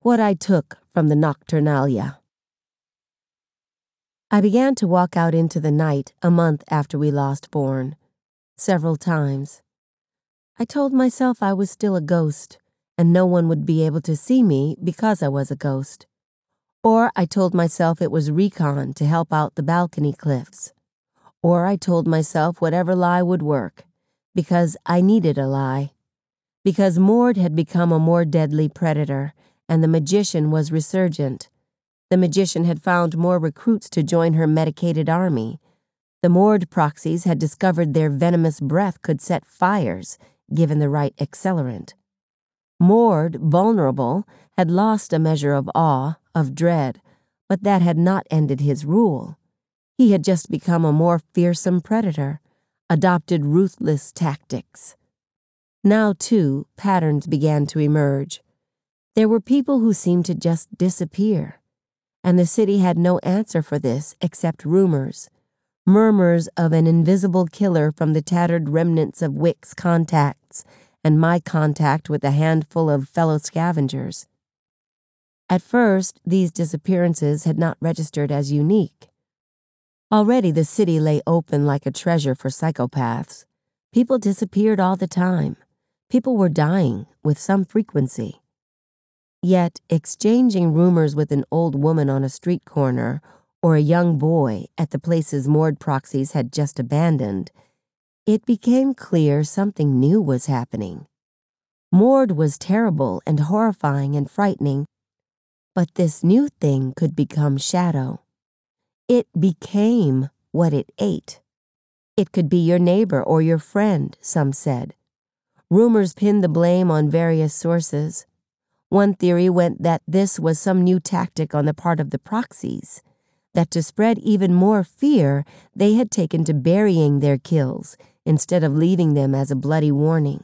What I took from the Nocturnalia. I began to walk out into the night a month after we lost Bourne, several times. I told myself I was still a ghost, and no one would be able to see me because I was a ghost. Or I told myself it was recon to help out the balcony cliffs. Or I told myself whatever lie would work, because I needed a lie. Because Mord had become a more deadly predator, and the magician was resurgent. The magician had found more recruits to join her medicated army. The Mord proxies had discovered their venomous breath could set fires, given the right accelerant. Mord, vulnerable, had lost a measure of awe, of dread, but that had not ended his rule. He had just become a more fearsome predator, adopted ruthless tactics. Now, too, patterns began to emerge. There were people who seemed to just disappear, and the city had no answer for this except rumors, murmurs of an invisible killer from the tattered remnants of Wick's contacts and my contact with a handful of fellow scavengers. At first, these disappearances had not registered as unique. Already the city lay open like a treasure for psychopaths. People disappeared all the time. People were dying with some frequency. Yet, exchanging rumors with an old woman on a street corner or a young boy at the places Mord proxies had just abandoned, it became clear something new was happening. Mord was terrible and horrifying and frightening, but this new thing could become shadow. It became what it ate. It could be your neighbor or your friend, some said. Rumors pinned the blame on various sources. One theory went that this was some new tactic on the part of the proxies, that to spread even more fear, they had taken to burying their kills instead of leaving them as a bloody warning.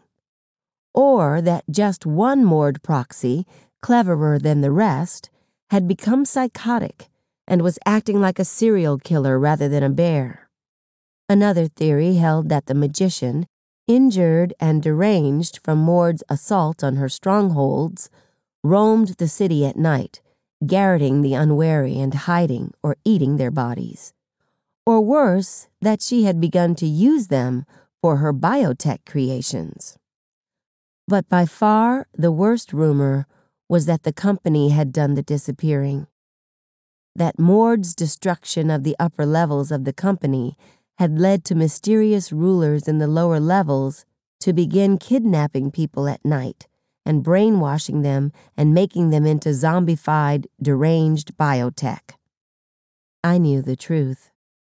Or that just one Mord proxy, cleverer than the rest, had become psychotic and was acting like a serial killer rather than a bear. Another theory held that the magician, injured and deranged from Mord's assault on her strongholds, roamed the city at night, garroting the unwary and hiding or eating their bodies. Or worse, that she had begun to use them for her biotech creations. But by far the worst rumor was that the company had done the disappearing. That Mord's destruction of the upper levels of the company had led to mysterious rulers in the lower levels to begin kidnapping people at night and brainwashing them and making them into zombified, deranged biotech. I knew the truth.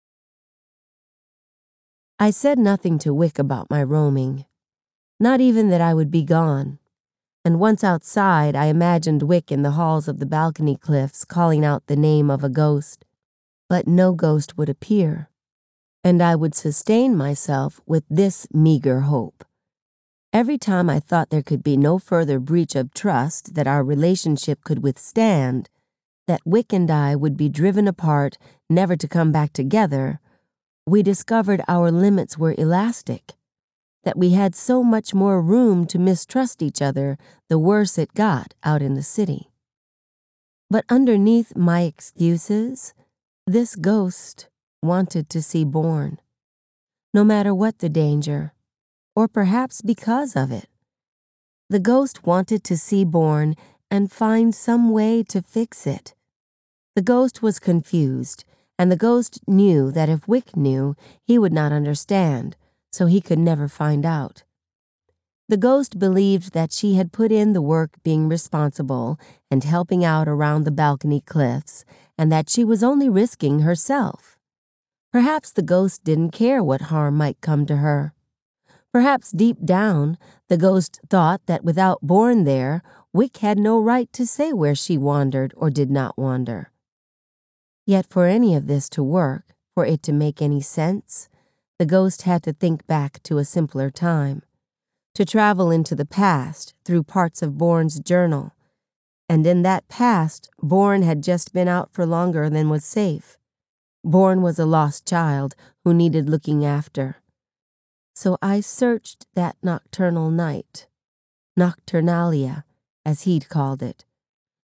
I said nothing to Wick about my roaming, not even that I would be gone, and once outside I imagined Wick in the halls of the balcony cliffs calling out the name of a ghost, but no ghost would appear, and I would sustain myself with this meager hope. Every time I thought there could be no further breach of trust that our relationship could withstand, that Wick and I would be driven apart, never to come back together, we discovered our limits were elastic, that we had so much more room to mistrust each other the worse it got out in the city. But underneath my excuses, this ghost wanted to see Bourne, no matter what the danger, or perhaps because of it. The ghost wanted to see Bourne and find some way to fix it. The ghost was confused, and the ghost knew that if Wick knew, he would not understand, so he could never find out. The ghost believed that she had put in the work being responsible and helping out around the balcony cliffs, and that she was only risking herself. Perhaps the ghost didn't care what harm might come to her. Perhaps deep down, the ghost thought that without Bourne there, Wick had no right to say where she wandered or did not wander. Yet for any of this to work, for it to make any sense, the ghost had to think back to a simpler time, to travel into the past through parts of Bourne's journal, and in that past, Bourne had just been out for longer than was safe. Bourne was a lost child who needed looking after. So I searched that nocturnal night, Nocturnalia, as he'd called it,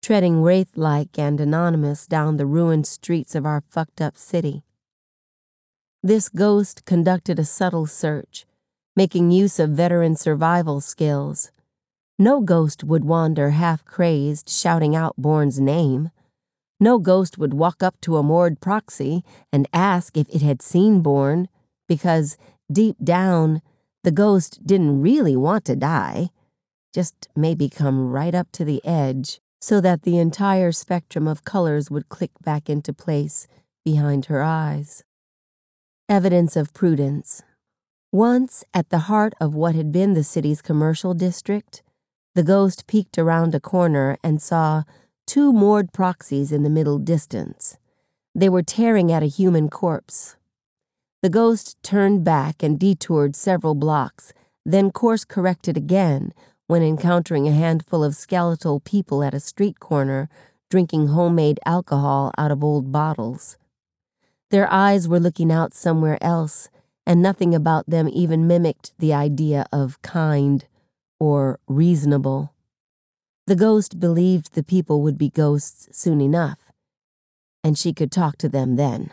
treading wraith-like and anonymous down the ruined streets of our fucked-up city. This ghost conducted a subtle search, making use of veteran survival skills. No ghost would wander half-crazed, shouting out Bourne's name. No ghost would walk up to a moored proxy and ask if it had seen Bourne, because, deep down, the ghost didn't really want to die, just maybe come right up to the edge so that the entire spectrum of colors would click back into place behind her eyes. Evidence of prudence. Once, at the heart of what had been the city's commercial district, the ghost peeked around a corner and saw 2 moored proxies in the middle distance. They were tearing at a human corpse. The ghost turned back and detoured several blocks, then course-corrected again when encountering a handful of skeletal people at a street corner drinking homemade alcohol out of old bottles. Their eyes were looking out somewhere else, and nothing about them even mimicked the idea of kind or reasonable. The ghost believed the people would be ghosts soon enough, and she could talk to them then.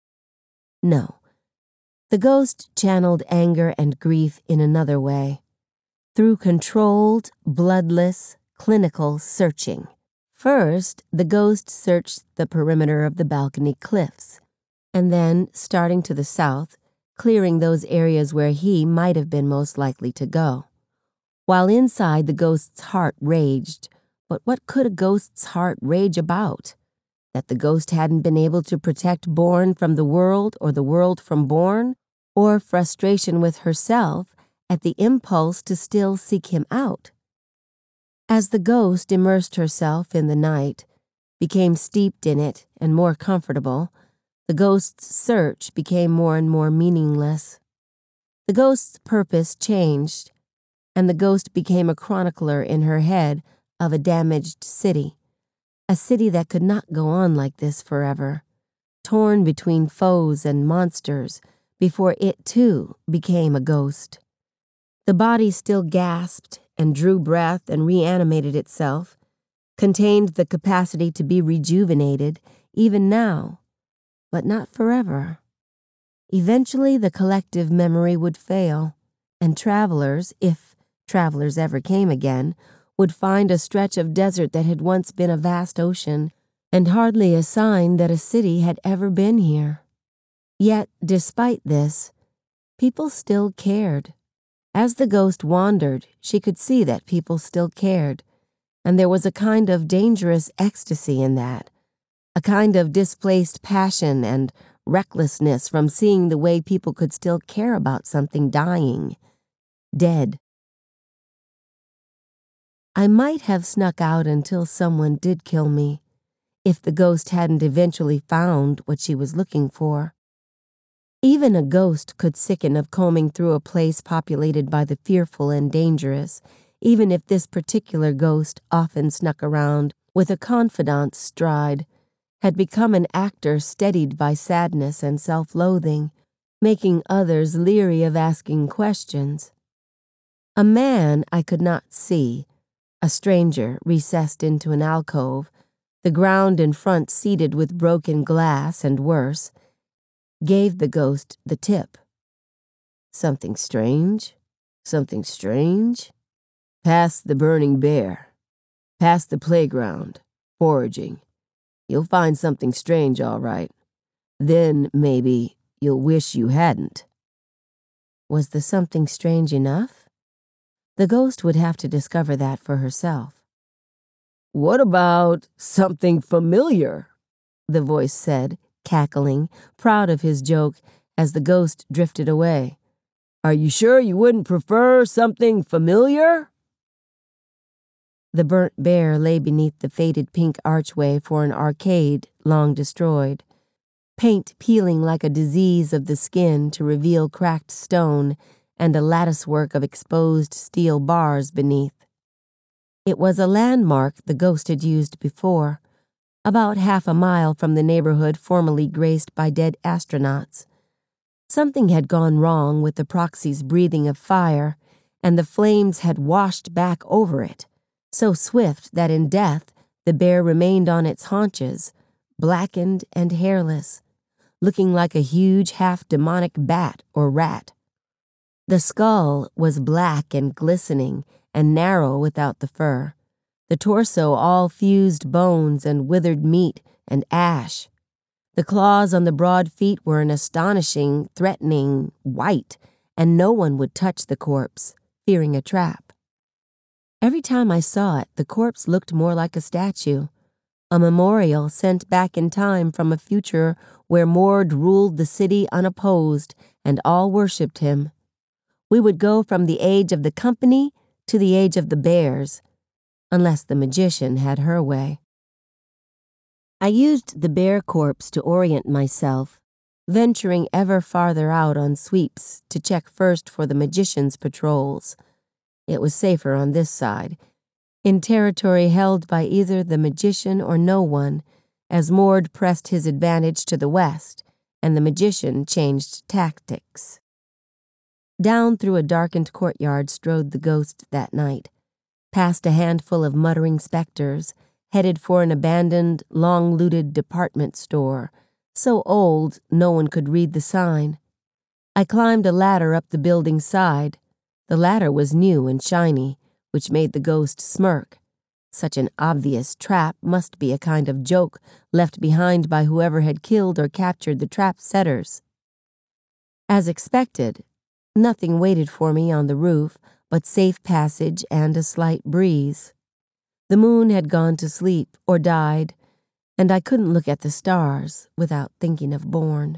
No. The ghost channeled anger and grief in another way, through controlled, bloodless, clinical searching. First, the ghost searched the perimeter of the balcony cliffs, and then, starting to the south, clearing those areas where he might have been most likely to go. While inside, the ghost's heart raged, but what could a ghost's heart rage about? That the ghost hadn't been able to protect Bourne from the world or the world from Bourne? Or frustration with herself at the impulse to still seek him out? As the ghost immersed herself in the night, became steeped in it and more comfortable, the ghost's search became more and more meaningless. The ghost's purpose changed, and the ghost became a chronicler in her head of a damaged city, a city that could not go on like this forever, torn between foes and monsters, before it, too, became a ghost. The body still gasped and drew breath and reanimated itself, contained the capacity to be rejuvenated, even now, but not forever. Eventually, the collective memory would fail, and travelers, if travelers ever came again, would find a stretch of desert that had once been a vast ocean, and hardly a sign that a city had ever been here. Yet, despite this, people still cared. As the ghost wandered, she could see that people still cared, and there was a kind of dangerous ecstasy in that, a kind of displaced passion and recklessness from seeing the way people could still care about something dying, dead. I might have snuck out until someone did kill me, if the ghost hadn't eventually found what she was looking for. Even a ghost could sicken of combing through a place populated by the fearful and dangerous, even if this particular ghost often snuck around with a confidante's stride, had become an actor steadied by sadness and self-loathing, making others leery of asking questions. A man I could not see, a stranger recessed into an alcove, the ground in front seeded with broken glass and worse, gave the ghost the tip. Something strange? Something strange? Past the burning bear. Past the playground. Foraging. You'll find something strange, all right. Then, maybe, you'll wish you hadn't. Was the something strange enough? The ghost would have to discover that for herself. What about something familiar? The voice said, cackling, proud of his joke as the ghost drifted away. Are you sure you wouldn't prefer something familiar? The burnt bear lay beneath the faded pink archway for an arcade long destroyed, paint peeling like a disease of the skin to reveal cracked stone and a latticework of exposed steel bars beneath. It was a landmark the ghost had used before, about half a mile from the neighborhood formerly graced by dead astronauts. Something had gone wrong with the proxy's breathing of fire, and the flames had washed back over it, so swift that in death The bear remained on its haunches, blackened and hairless, looking like a huge half-demonic bat or rat. The skull was black and glistening and narrow without the fur, the torso all fused bones and withered meat and ash. The claws on the broad feet were an astonishing, threatening white, and no one would touch the corpse, fearing a trap. Every time I saw it, the corpse looked more like a statue, a memorial sent back in time from a future where Mord ruled the city unopposed and all worshipped him. We would go from the age of the company to the age of the bears, unless the magician had her way. I used the bear corpse to orient myself, venturing ever farther out on sweeps to check first for the magician's patrols. It was safer on this side, in territory held by either the magician or no one, as Mord pressed his advantage to the west, and the magician changed tactics. Down through a darkened courtyard strode the ghost that night, past a handful of muttering specters, headed for an abandoned, long-looted department store, so old no one could read the sign. I climbed a ladder up the building's side. The ladder was new and shiny, which made the ghost smirk. Such an obvious trap must be a kind of joke left behind by whoever had killed or captured the trap setters. As expected, nothing waited for me on the roof but safe passage and a slight breeze. The moon had gone to sleep or died, and I couldn't look at the stars without thinking of Bourne.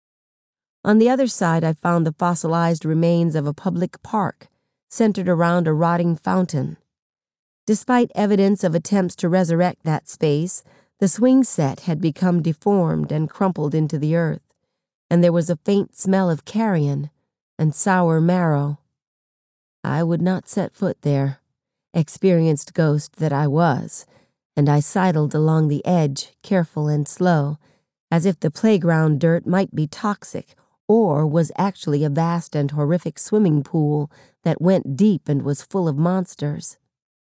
On the other side, I found the fossilized remains of a public park centered around a rotting fountain. Despite evidence of attempts to resurrect that space, the swing set had become deformed and crumpled into the earth, and there was a faint smell of carrion and sour marrow. I would not set foot there, experienced ghost that I was, and I sidled along the edge, careful and slow, as if the playground dirt might be toxic or was actually a vast and horrific swimming pool that went deep and was full of monsters.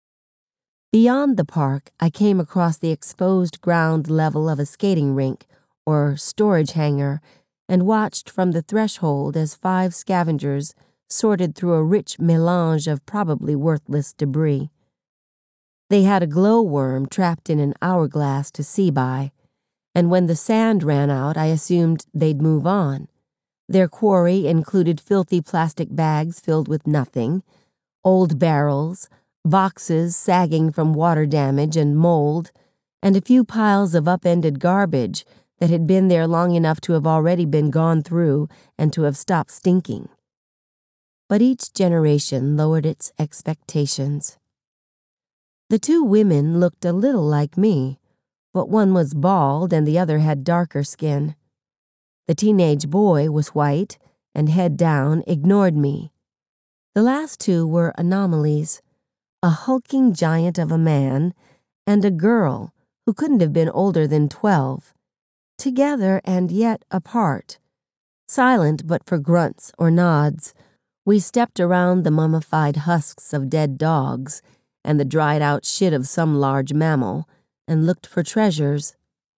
Beyond the park, I came across the exposed ground level of a skating rink or storage hangar and watched from the threshold as 5 scavengers sorted through a rich melange of probably worthless debris. They had a glowworm trapped in an hourglass to see by, and when the sand ran out, I assumed they'd move on. Their quarry included filthy plastic bags filled with nothing, old barrels, boxes sagging from water damage and mold, and a few piles of upended garbage that had been there long enough to have already been gone through and to have stopped stinking. But each generation lowered its expectations. The 2 women looked a little like me, but one was bald and the other had darker skin. The teenage boy was white and, head down, ignored me. The last 2 were anomalies, a hulking giant of a man and a girl who couldn't have been older than 12, together and yet apart. Silent but for grunts or nods, we stepped around the mummified husks of dead dogs and the dried-out shit of some large mammal and looked for treasures.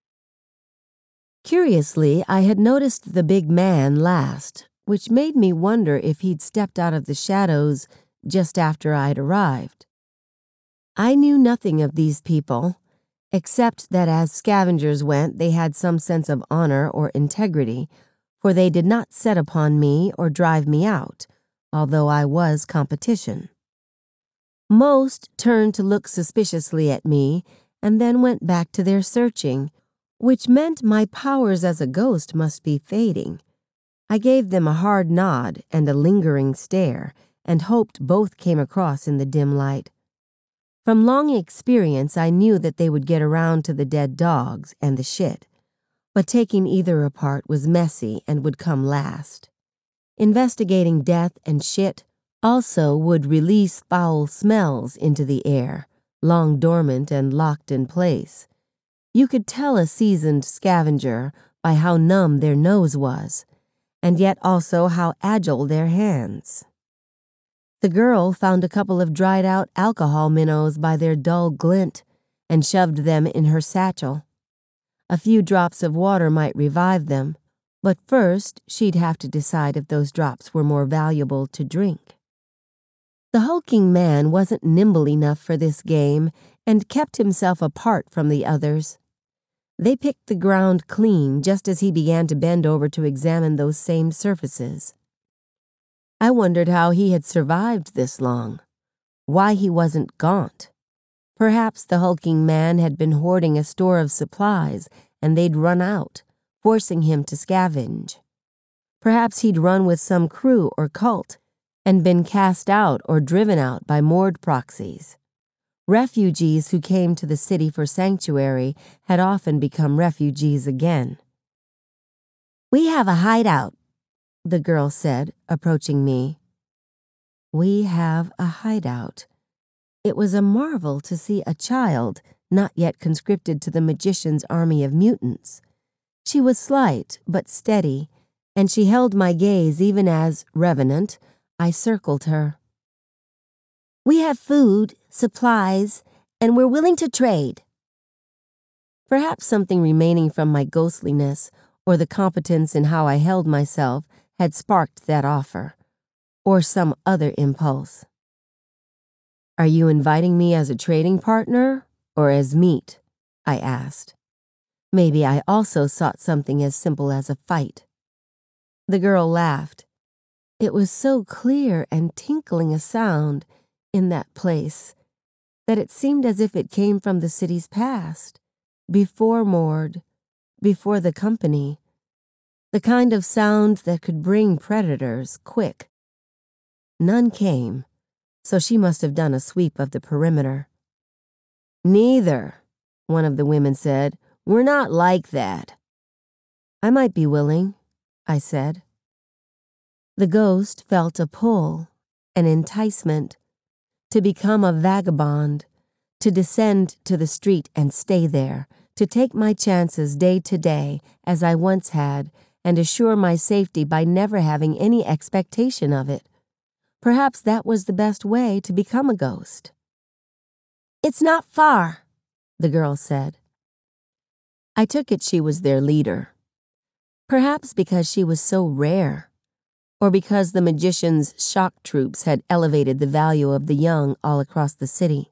Curiously, I had noticed the big man last, which made me wonder if he'd stepped out of the shadows just after I'd arrived. I knew nothing of these people, except that as scavengers went, they had some sense of honor or integrity, for they did not set upon me or drive me out, although I was competition. Most turned to look suspiciously at me and then went back to their searching, which meant my powers as a ghost must be fading. I gave them a hard nod and a lingering stare and hoped both came across in the dim light. From long experience, I knew that they would get around to the dead dogs and the shit, but taking either apart was messy and would come last. Investigating death and shit also would release foul smells into the air, long dormant and locked in place. You could tell a seasoned scavenger by how numb their nose was, and yet also how agile their hands. The girl found a couple of dried-out alcohol minnows by their dull glint and shoved them in her satchel. A few drops of water might revive them, but first she'd have to decide if those drops were more valuable to drink. The hulking man wasn't nimble enough for this game and kept himself apart from the others. They picked the ground clean just as he began to bend over to examine those same surfaces. I wondered how he had survived this long, why he wasn't gaunt. Perhaps the hulking man had been hoarding a store of supplies and they'd run out, forcing him to scavenge. Perhaps he'd run with some crew or cult and been cast out or driven out by moored proxies. Refugees who came to the city for sanctuary had often become refugees again. "We have a hideout," the girl said, approaching me. We have a hideout. It was a marvel to see a child, not yet conscripted to the magician's army of mutants. She was slight but steady, and she held my gaze even as, revenant, I circled her. "We have food, supplies, and we're willing to trade." Perhaps something remaining from my ghostliness or the competence in how I held myself had sparked that offer, or some other impulse. "Are you inviting me as a trading partner or as meat?" I asked. Maybe I also sought something as simple as a fight. The girl laughed. It was so clear and tinkling a sound in that place that it seemed as if it came from the city's past, before Mord, before the company, the kind of sound that could bring predators quick. None came, so she must have done a sweep of the perimeter. "Neither," one of the women said. "We're not like that." "I might be willing," I said. The ghost felt a pull, an enticement, to become a vagabond, to descend to the street and stay there, to take my chances day to day as I once had, and assure my safety by never having any expectation of it. Perhaps that was the best way to become a ghost. "It's not far," the girl said. I took it she was their leader. Perhaps because she was so rare, or because the magician's shock troops had elevated the value of the young all across the city.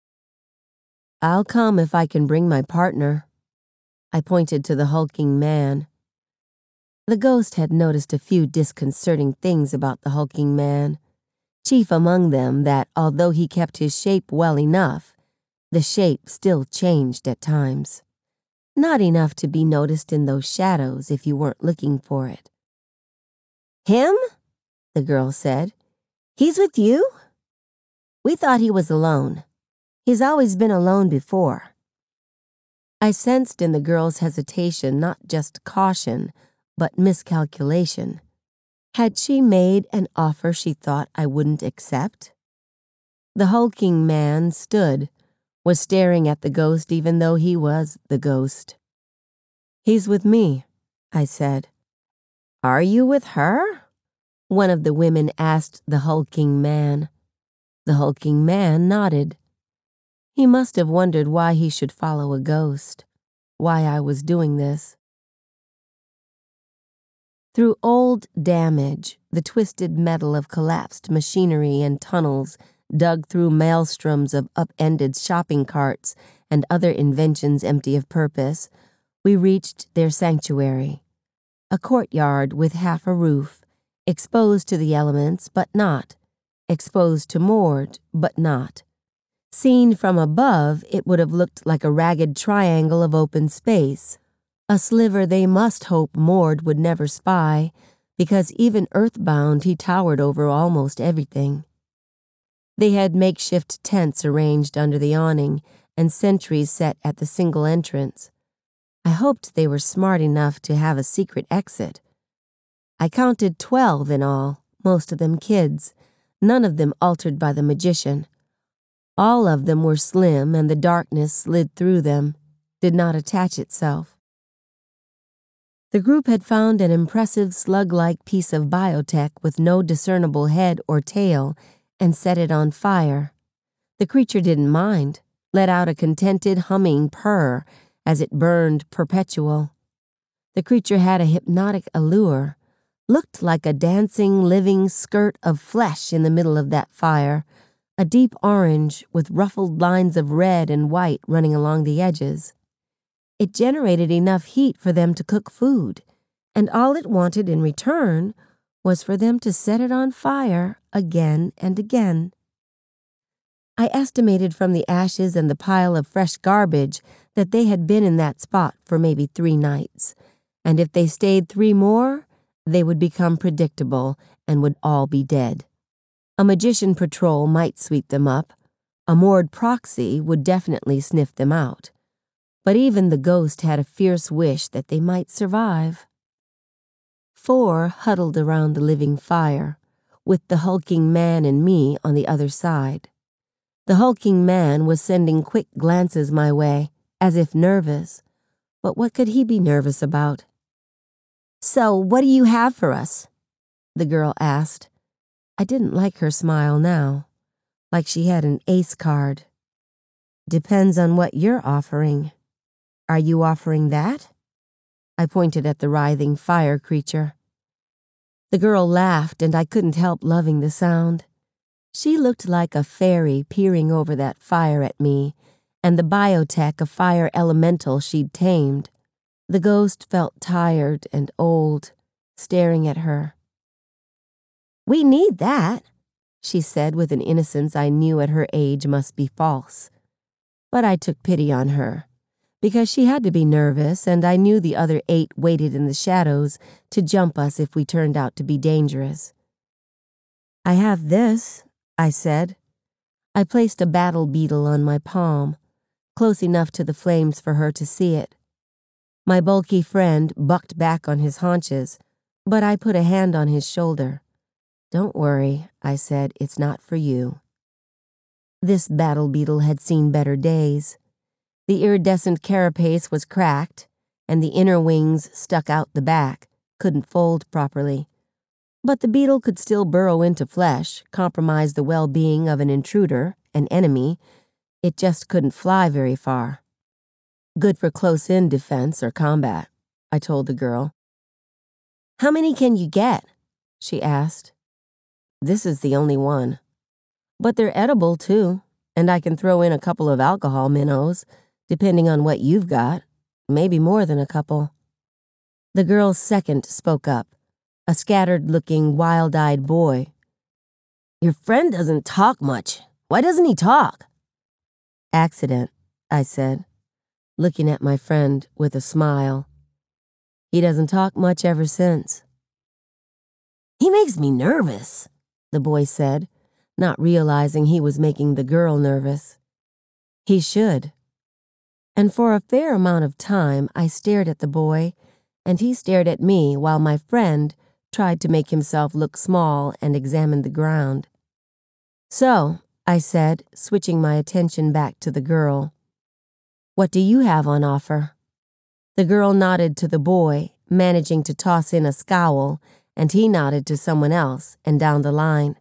"I'll come if I can bring my partner." I pointed to the hulking man. The ghost had noticed a few disconcerting things about the hulking man, chief among them that, although he kept his shape well enough, the shape still changed at times. Not enough to be noticed in those shadows if you weren't looking for it. "Him?" the girl said. "He's with you?" "We thought he was alone. He's always been alone before." I sensed in the girl's hesitation not just caution, but miscalculation. Had she made an offer she thought I wouldn't accept? The hulking man stood, was staring at the ghost even though he was the ghost. "He's with me," I said. "Are you with her?" one of the women asked the hulking man. The hulking man nodded. He must have wondered why he should follow a ghost, why I was doing this. Through old damage, the twisted metal of collapsed machinery and tunnels dug through maelstroms of upended shopping carts and other inventions empty of purpose, we reached their sanctuary, a courtyard with half a roof, exposed to the elements but not, exposed to Mord but not. Seen from above, it would have looked like a ragged triangle of open space, a sliver they must hope Mord would never spy, because even earthbound he towered over almost everything. They had makeshift tents arranged under the awning and sentries set at the single entrance. I hoped they were smart enough to have a secret exit. I counted 12 in all, most of them kids, none of them altered by the magician. All of them were slim, and the darkness slid through them, did not attach itself. The group had found an impressive slug-like piece of biotech with no discernible head or tail and set it on fire. The creature didn't mind, let out a contented humming purr as it burned perpetual. The creature had a hypnotic allure, looked like a dancing, living skirt of flesh in the middle of that fire, a deep orange with ruffled lines of red and white running along the edges. It generated enough heat for them to cook food, and all it wanted in return was for them to set it on fire again and again. I estimated from the ashes and the pile of fresh garbage that they had been in that spot for maybe 3 nights, and if they stayed 3 more, they would become predictable and would all be dead. A magician patrol might sweep them up. A moored proxy would definitely sniff them out. But even the ghost had a fierce wish that they might survive. 4 huddled around the living fire, with the hulking man and me on the other side. The hulking man was sending quick glances my way, as if nervous. But what could he be nervous about? "So, what do you have for us?" the girl asked. I didn't like her smile now, like she had an ace card. "Depends on what you're offering. Are you offering that?" I pointed at the writhing fire creature. The girl laughed, and I couldn't help loving the sound. She looked like a fairy peering over that fire at me, and the biotech a fire elemental she'd tamed. The ghost felt tired and old, staring at her. "We need that," she said with an innocence I knew at her age must be false. But I took pity on her, because she had to be nervous, and I knew the other 8 waited in the shadows to jump us if we turned out to be dangerous. "I have this," I said. I placed a battle beetle on my palm, close enough to the flames for her to see it. My bulky friend bucked back on his haunches, but I put a hand on his shoulder. "Don't worry," I said, "it's not for you." This battle beetle had seen better days. The iridescent carapace was cracked, and the inner wings stuck out the back, couldn't fold properly. But the beetle could still burrow into flesh, compromise the well-being of an intruder, an enemy. It just couldn't fly very far. "Good for close-in defense or combat," I told the girl. "How many can you get?" she asked. "This is the only one. But they're edible, too, and I can throw in a couple of alcohol minnows, depending on what you've got, maybe more than a couple." The girl's second spoke up, a scattered-looking, wild-eyed boy. "Your friend doesn't talk much. Why doesn't he talk?" "Accident," I said, looking at my friend with a smile. "He doesn't talk much ever since." "He makes me nervous," the boy said, not realizing he was making the girl nervous. He should. And for a fair amount of time I stared at the boy, and he stared at me while my friend tried to make himself look small and examined the ground. "So," I said, switching my attention back to the girl, "what do you have on offer?" The girl nodded to the boy, managing to toss in a scowl, and he nodded to someone else and down the line.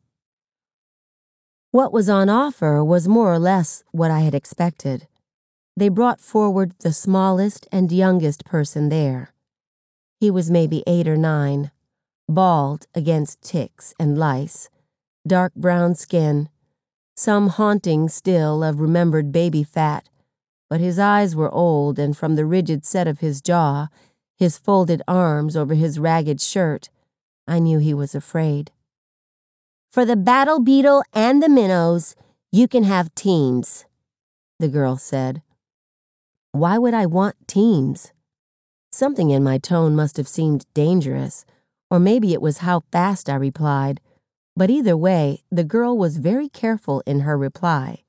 What was on offer was more or less what I had expected. They brought forward the smallest and youngest person there. He was maybe 8 or 9, bald against ticks and lice, dark brown skin, some haunting still of remembered baby fat, but his eyes were old, and from the rigid set of his jaw, his folded arms over his ragged shirt, I knew he was afraid. "For the battle beetle and the minnows, you can have teams," the girl said. Why would I want teams? Something in my tone must have seemed dangerous, or maybe it was how fast I replied, but either way, the girl was very careful in her reply.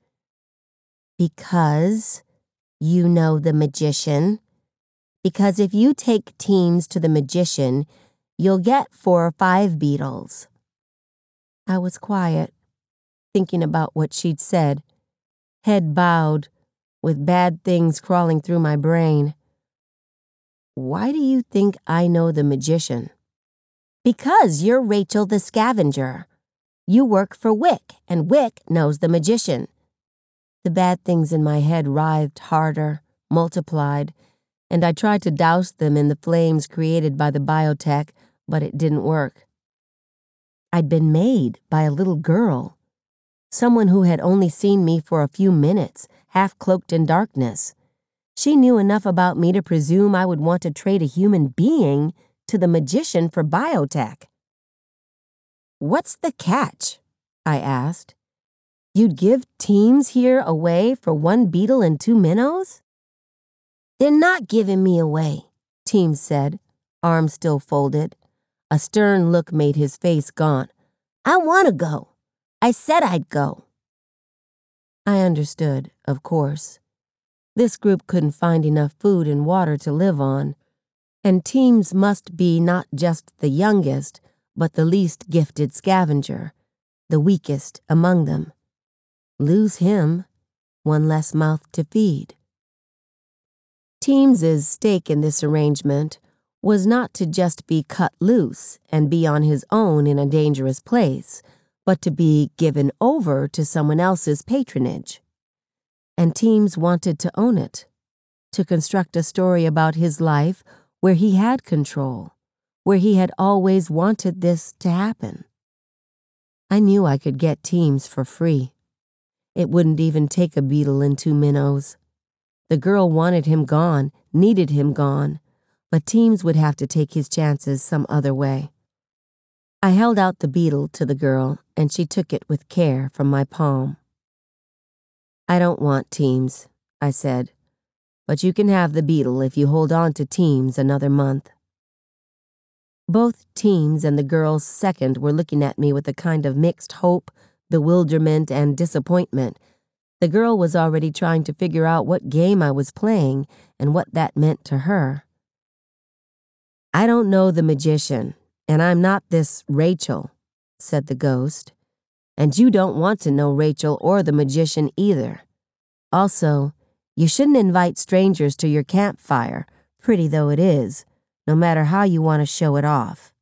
"Because you know the magician. Because if you take teams to the magician, you'll get 4 or 5 beetles." I was quiet, thinking about what she'd said, head bowed, with bad things crawling through my brain. "Why do you think I know the magician?" "Because you're Rachel the scavenger. You work for Wick, and Wick knows the magician." The bad things in my head writhed harder, multiplied, and I tried to douse them in the flames created by the biotech, but it didn't work. I'd been made by a little girl, someone who had only seen me for a few minutes, half cloaked in darkness. She knew enough about me to presume I would want to trade a human being to the magician for biotech. "What's the catch?" I asked. "You'd give teams here away for one beetle and 2 minnows?" "They're not giving me away," Teams said, arms still folded. A stern look made his face gaunt. "I want to go. I said I'd go." I understood, of course. This group couldn't find enough food and water to live on, and Teams must be not just the youngest, but the least gifted scavenger, the weakest among them. Lose him, one less mouth to feed. Teams's stake in this arrangement was not to just be cut loose and be on his own in a dangerous place, but to be given over to someone else's patronage. And Teams wanted to own it, to construct a story about his life where he had control, where he had always wanted this to happen. I knew I could get Teams for free. It wouldn't even take a beetle and 2 minnows. The girl wanted him gone, needed him gone, but Teams would have to take his chances some other way. I held out the beetle to the girl, and she took it with care from my palm. "I don't want Teams," I said, "but you can have the beetle if you hold on to Teams another month." Both Teams and the girl's second were looking at me with a kind of mixed hope, bewilderment, and disappointment. The girl was already trying to figure out what game I was playing and what that meant to her. "I don't know the magician, and I'm not this Rachel," said the ghost. "And you don't want to know Rachel or the magician either. Also, you shouldn't invite strangers to your campfire, pretty though it is, no matter how you want to show it off."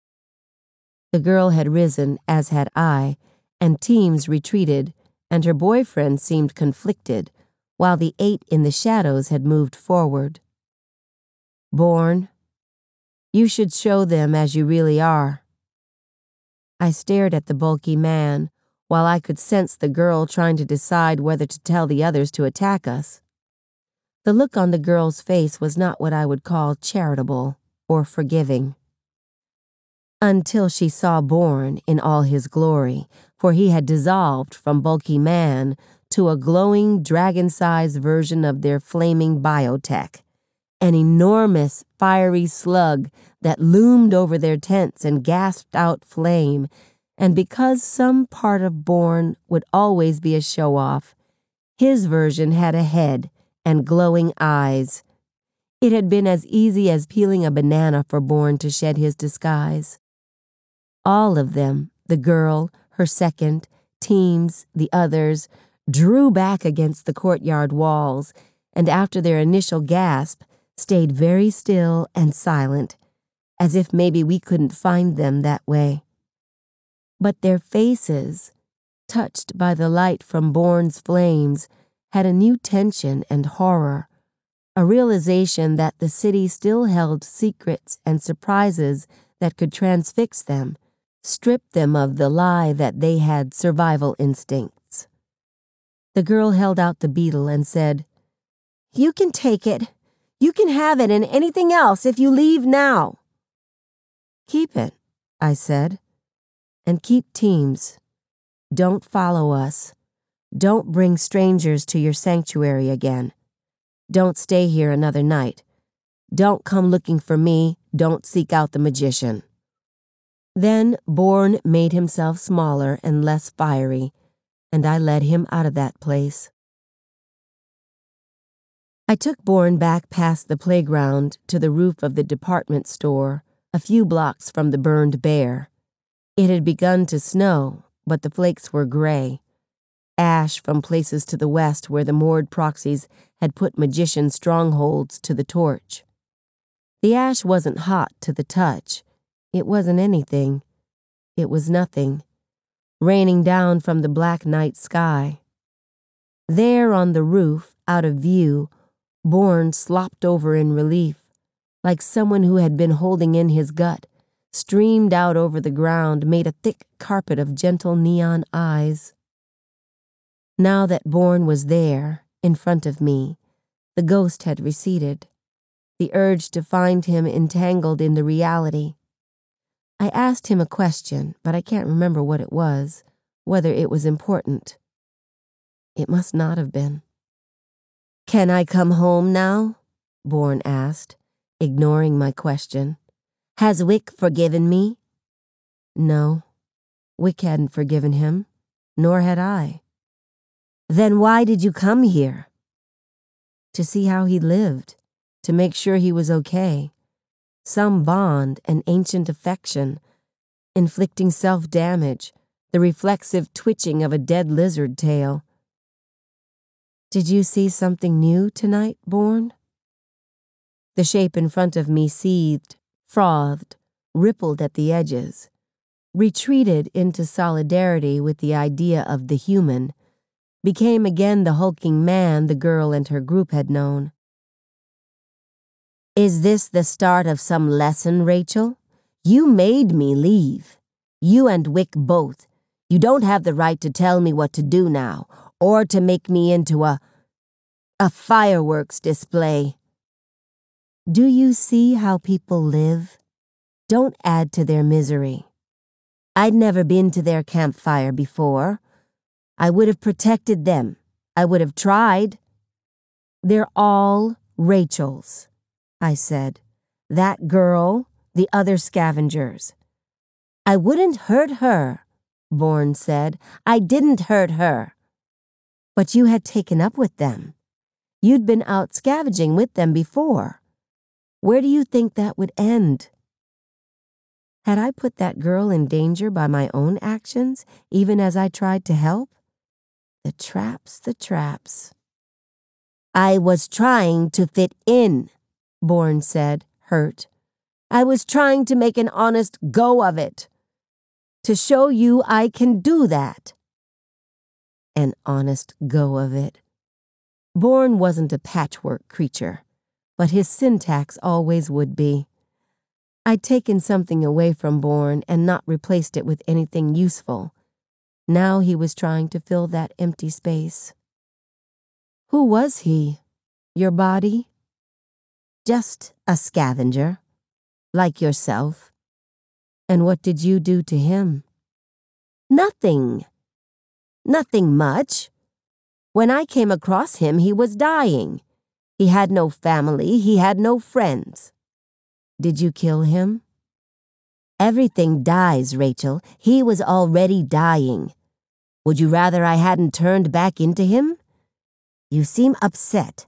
The girl had risen, as had I, and Teams retreated, and her boyfriend seemed conflicted, while the 8 in the shadows had moved forward. "Born, you should show them as you really are." I stared at the bulky man, while I could sense the girl trying to decide whether to tell the others to attack us. The look on the girl's face was not what I would call charitable or forgiving. Until she saw Born in all his glory, for he had dissolved from bulky man to a glowing dragon-sized version of their flaming biotech, an enormous fiery slug that loomed over their tents and gasped out flame, and because some part of Born would always be a show-off, his version had a head and glowing eyes. It had been as easy as peeling a banana for Born to shed his disguise. All of them, the girl, her second, Teams, the others, drew back against the courtyard walls, and after their initial gasp, stayed very still and silent, as if maybe we couldn't find them that way. But their faces, touched by the light from Born's flames, had a new tension and horror, a realization that the city still held secrets and surprises that could transfix them, strip them of the lie that they had survival instincts. The girl held out the beetle and said, "You can take it. You can have it and anything else if you leave now." "Keep it," I said, "and keep Teams. Don't follow us. Don't bring strangers to your sanctuary again. Don't stay here another night. Don't come looking for me. Don't seek out the magician." Then Born made himself smaller and less fiery, and I led him out of that place. I took Born back past the playground to the roof of the department store, a few blocks from the burned bear. It had begun to snow, but the flakes were gray. Ash from places to the west where the moored proxies had put magician strongholds to the torch. The ash wasn't hot to the touch. It wasn't anything. It was nothing, raining down from the black night sky. There on the roof, out of view, Bourne slopped over in relief, like someone who had been holding in his gut, streamed out over the ground, made a thick carpet of gentle neon eyes. Now that Bourne was there, in front of me, the ghost had receded, the urge to find him entangled in the reality. I asked him a question, but I can't remember what it was, whether it was important. It must not have been. "Can I come home now?" Bourne asked, ignoring my question. "Has Wick forgiven me?" No, Wick hadn't forgiven him, nor had I. "Then why did you come here?" "To see how he lived, to make sure he was okay. Some bond, an ancient affection, inflicting self-damage, the reflexive twitching of a dead lizard tail." "Did you see something new tonight, Bourne?" The shape in front of me seethed, frothed, rippled at the edges, retreated into solidarity with the idea of the human, became again the hulking man the girl and her group had known. "Is this the start of some lesson, Rachel? You made me leave. You and Wick both. You don't have the right to tell me what to do now, or to make me into a fireworks display. Do you see how people live? Don't add to their misery. I'd never been to their campfire before. I would have protected them. I would have tried. They're all Rachel's," I said. "That girl, the other scavengers." "I wouldn't hurt her," Bourne said. "I didn't hurt her." "But you had taken up with them. You'd been out scavenging with them before. Where do you think that would end?" Had I put that girl in danger by my own actions, even as I tried to help? The traps, the traps. "I was trying to fit in," Bourne said, hurt. "I was trying to make an honest go of it. To show you I can do that." An honest go of it. Bourne wasn't a patchwork creature, but his syntax always would be. I'd taken something away from Bourne and not replaced it with anything useful. Now he was trying to fill that empty space. "Who was he? Your body?" "Just a scavenger, like yourself." "And what did you do to him?" "Nothing. Nothing much. When I came across him, he was dying. He had no family, he had no friends." "Did you kill him?" "Everything dies, Rachel. He was already dying. Would you rather I hadn't turned back into him? You seem upset."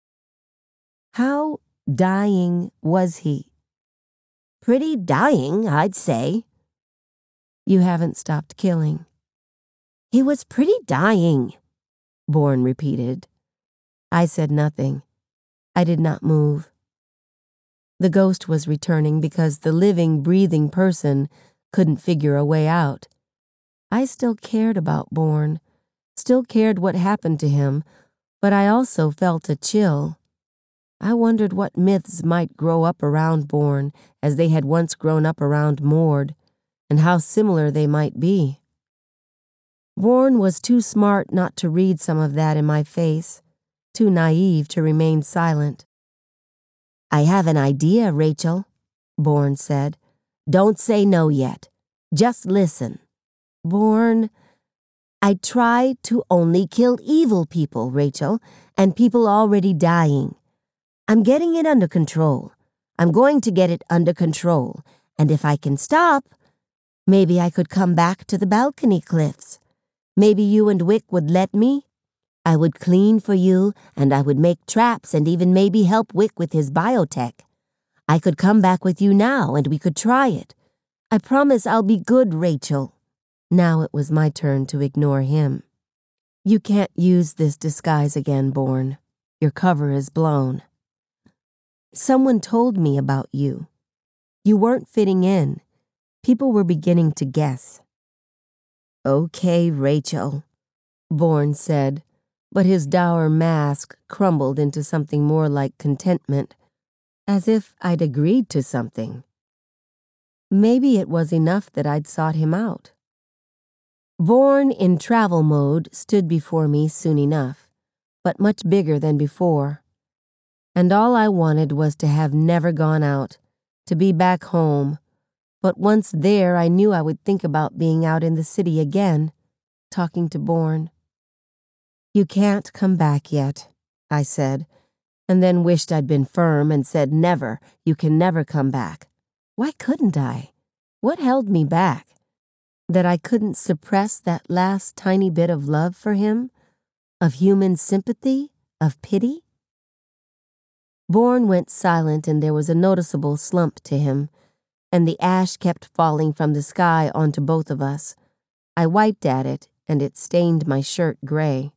"How dying was he?" "Pretty dying, I'd say." "You haven't stopped killing." "He was pretty dying," Bourne repeated. I said nothing. I did not move. The ghost was returning because the living, breathing person couldn't figure a way out. I still cared about Bourne, still cared what happened to him, but I also felt a chill. I wondered what myths might grow up around Bourne as they had once grown up around Mord, and how similar they might be. Bourne was too smart not to read some of that in my face, too naive to remain silent. "I have an idea, Rachel," Bourne said. "Don't say no yet. Just listen." "Bourne, I try to only kill evil people, Rachel, and people already dying. I'm getting it under control. I'm going to get it under control, and if I can stop, maybe I could come back to the balcony cliffs. Maybe you and Wick would let me. I would clean for you, and I would make traps and even maybe help Wick with his biotech. I could come back with you now, and we could try it. I promise I'll be good, Rachel." Now it was my turn to ignore him. "You can't use this disguise again, Bourne. Your cover is blown. Someone told me about you. You weren't fitting in. People were beginning to guess." "Okay, Rachel," Bourne said, but his dour mask crumbled into something more like contentment, as if I'd agreed to something. Maybe it was enough that I'd sought him out. Born in travel mode stood before me soon enough, but much bigger than before. And all I wanted was to have never gone out, to be back home. But once there, I knew I would think about being out in the city again, talking to Born. "You can't come back yet," I said, and then wished I'd been firm and said never, "You can never come back." Why couldn't I? What held me back? That I couldn't suppress that last tiny bit of love for him, of human sympathy, of pity? Born went silent and there was a noticeable slump to him, and the ash kept falling from the sky onto both of us. I wiped at it, and it stained my shirt gray.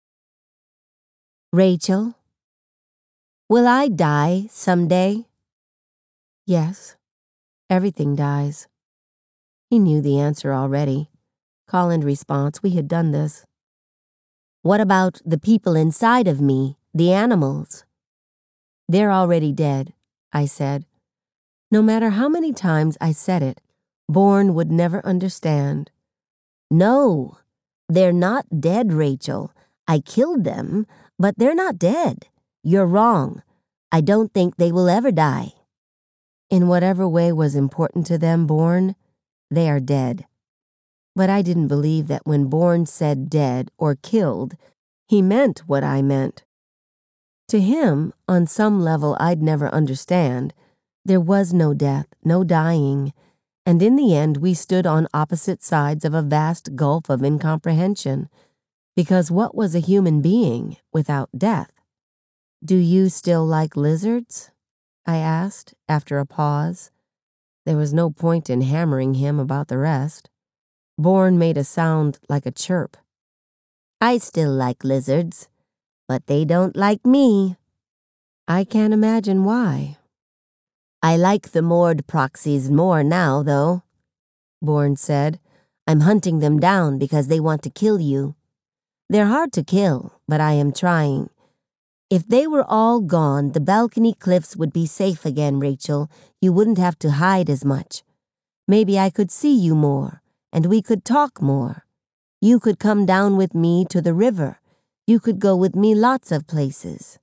"Rachel, will I die someday?" "Yes, everything dies." He knew the answer already. Call and response, we had done this. "What about the people inside of me, the animals?" "They're already dead," I said. No matter how many times I said it, Born would never understand. "No, they're not dead, Rachel. I killed them, but they're not dead. You're wrong. I don't think they will ever die." In whatever way was important to them, Born, they are dead. But I didn't believe that when Born said dead or killed, he meant what I meant. To him, on some level I'd never understand, there was no death, no dying, and in the end we stood on opposite sides of a vast gulf of incomprehension, because what was a human being without death? "Do you still like lizards?" I asked, after a pause. There was no point in hammering him about the rest. Born made a sound like a chirp. "I still like lizards, but they don't like me." "I can't imagine why." "I like the moored proxies more now, though," Born said. "I'm hunting them down because they want to kill you. They're hard to kill, but I am trying. If they were all gone, the balcony cliffs would be safe again, Rachel. You wouldn't have to hide as much. Maybe I could see you more, and we could talk more. You could come down with me to the river. You could go with me lots of places."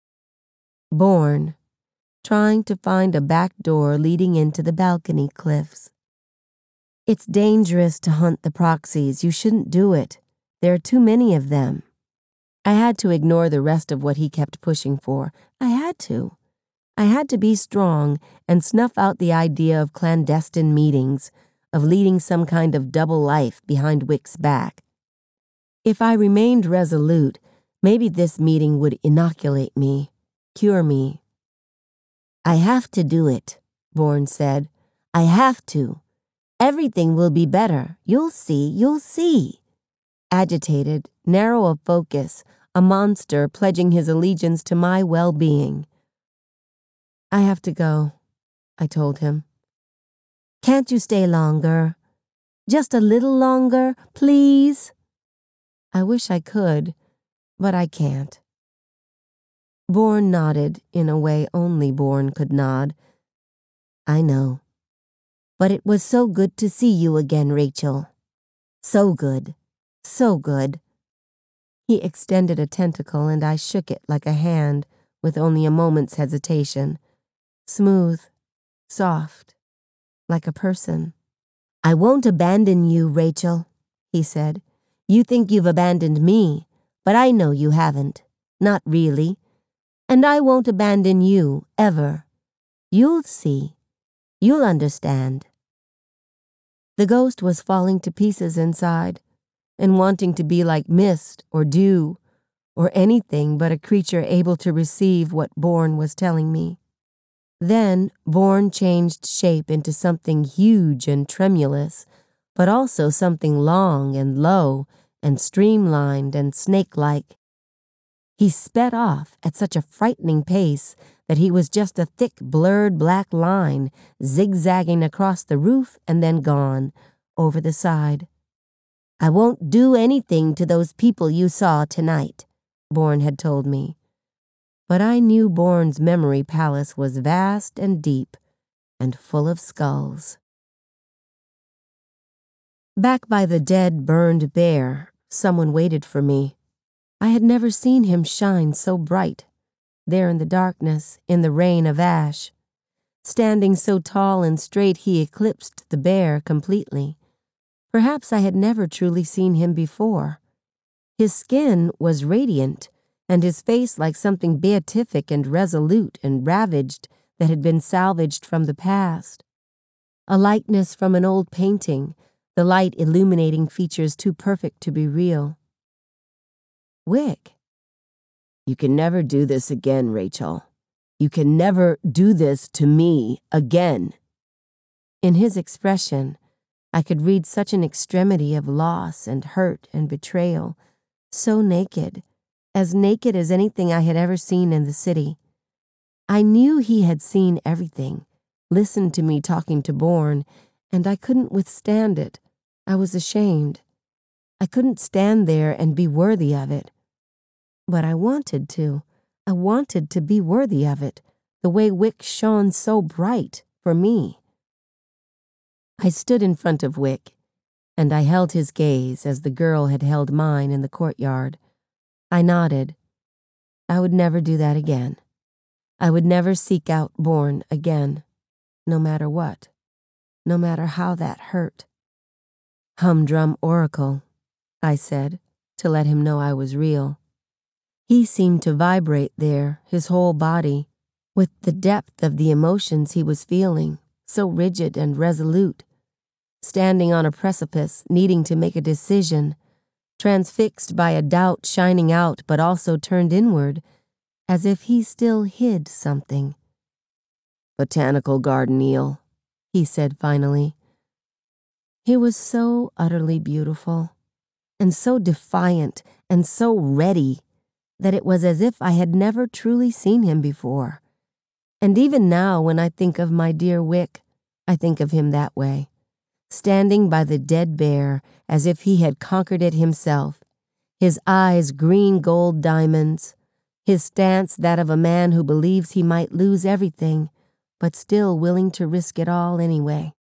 Born, trying to find a back door leading into the balcony cliffs. "It's dangerous to hunt the proxies. You shouldn't do it. There are too many of them." I had to ignore the rest of what he kept pushing for. I had to. I had to be strong and snuff out the idea of clandestine meetings, of leading some kind of double life behind Wick's back. If I remained resolute, maybe this meeting would inoculate me, cure me. "I have to do it," Born said. "I have to. Everything will be better. You'll see, you'll see." Agitated, narrow of focus, a monster pledging his allegiance to my well-being. "I have to go," I told him. "Can't you stay longer? Just a little longer, please?" "I wish I could, but I can't." Born nodded in a way only Born could nod. "I know. But it was so good to see you again, Rachel. So good. So good." He extended a tentacle and I shook it like a hand with only a moment's hesitation. Smooth, soft, like a person. "I won't abandon you, Rachel," he said. "You think you've abandoned me, but I know you haven't. Not really. And I won't abandon you, ever. You'll see. You'll understand." The ghost was falling to pieces inside, and wanting to be like mist or dew, or anything but a creature able to receive what Born was telling me. Then Born changed shape into something huge and tremulous, but also something long and low and streamlined and snake-like. He sped off at such a frightening pace that he was just a thick, blurred black line zigzagging across the roof and then gone, over the side. "I won't do anything to those people you saw tonight," Bourne had told me. But I knew Bourne's memory palace was vast and deep and full of skulls. Back by the dead, burned bear, someone waited for me. I had never seen him shine so bright, there in the darkness, in the rain of ash. Standing so tall and straight, he eclipsed the bear completely. Perhaps I had never truly seen him before. His skin was radiant, and his face like something beatific and resolute and ravaged that had been salvaged from the past. A likeness from an old painting, the light illuminating features too perfect to be real. Wick. You can never do this again, Rachel. You can never do this to me again. In his expression, I could read such an extremity of loss and hurt and betrayal, so naked as anything I had ever seen in the city. I knew he had seen everything, listened to me talking to Bourne, and I couldn't withstand it. I was ashamed. I couldn't stand there and be worthy of it. But I wanted to. I wanted to be worthy of it, the way Wick shone so bright for me. I stood in front of Wick, and I held his gaze as the girl had held mine in the courtyard. I nodded. I would never do that again. I would never seek out Bourne again, no matter what, no matter how that hurt. Humdrum oracle, I said, to let him know I was real. He seemed to vibrate there, his whole body, with the depth of the emotions he was feeling, so rigid and resolute, standing on a precipice, needing to make a decision, transfixed by a doubt shining out but also turned inward, as if he still hid something. Botanical garden eel, he said finally. He was so utterly beautiful, and so defiant, and so ready, that it was as if I had never truly seen him before. And even now, when I think of my dear Wick, I think of him that way, standing by the dead bear as if he had conquered it himself, his eyes green gold diamonds, his stance that of a man who believes he might lose everything, but still willing to risk it all anyway.